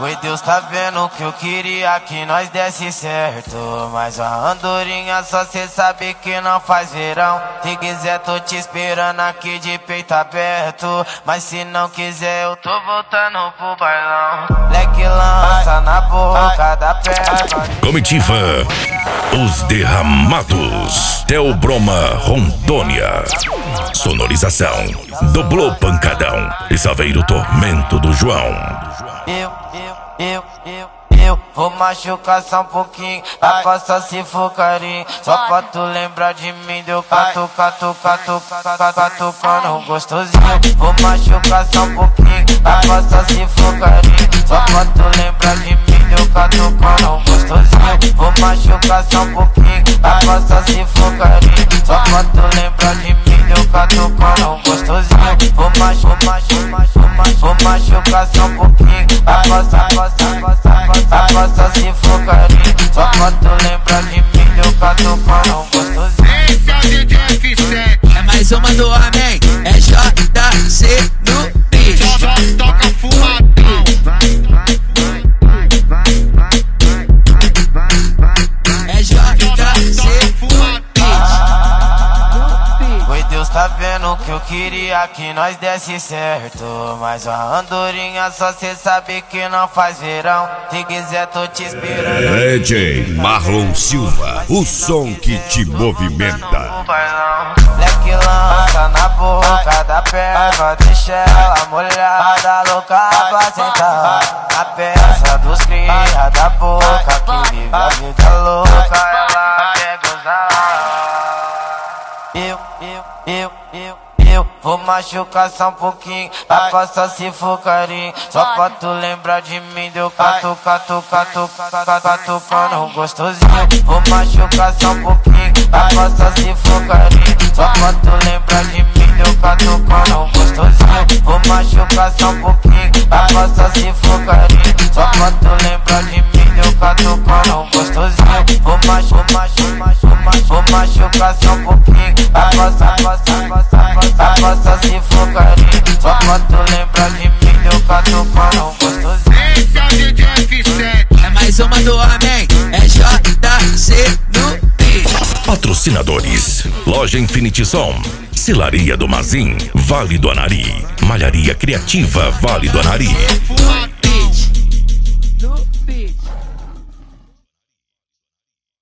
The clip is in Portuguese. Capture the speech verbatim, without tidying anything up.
Foi Deus tá vendo que eu queria que nós desse certo, mas a andorinha só cê sabe que não faz verão. Se quiser tô te esperando aqui de peito aberto, mas se não quiser eu tô voltando pro bailão. Leque lança na boca da perna. Comitiva Os Derramados, Theo Broma, Rondônia. Sonorização Doblô Pancadão e Saveiro Tormento do João. Eu, eu, eu, eu, eu vou machucar só um pouquinho, a coça se for carinho. Só pra tu lembrar de mim, deu catu, catu, catu, catu, catucando gostosinho. Vou machucar só um pouquinho, a coça se for carinho. Só pra tu lembrar de mim, deu catucando gostosinho. Vou machucar só um pouquinho, a coça se for carinho. Só pra tu lembrar de mim, deu catucando gostosinho. Vou machucar, vou machucar só um pouquinho, a coça, a coça, a coça, a coça, a coça se for carinho. Só pra tu lembrar de mim, deu catucando gostosinho. Esse é o D J F sete. É mais uma do Amém, é J C no beat. Só, só toca fumadão. É J C fumadão. Foi Deus tá vendo que eu queria que nós desse certo, mas a andorinha só cê sabe que não faz verão. Se quiser tô te esperando. D J Marlon Silva, o som que te movimenta. Leque lança na boca da perna, deixa ela molhada, louca pra sentar. Na peça dos cria da boca, que vive a vida louca, ela quer gozar. Eu, eu, eu, eu, eu vou machucar só um pouquinho, a coça se for carinho. Só pra tu lembrar de mim, deu catu, catu, catu, catu, catucando gostosinho. Vou machucar só um pouquinho, a coça se for carinho. Só pra tu lembrar de mim, deu catucando gostosinho. Vou machucar só um pouquinho, a coça se for carinho. Só pra tu lembrar de mim, deu catucando gostosinho. Vou machucar, vou machucar só um pouquinho, a coça, a coça, a coça, a coça, a coça se for carinho. Só pra tu lembrar de mim, deu catucando gostosinho. Esse é o D J F sete. É mais uma do Amém, é J C no beat. Patrocinadores: Loja Infinity Som, Cilaria do Mazim, Vale do Anari, Malharia Criativa, Vale do Anari. Fumadão.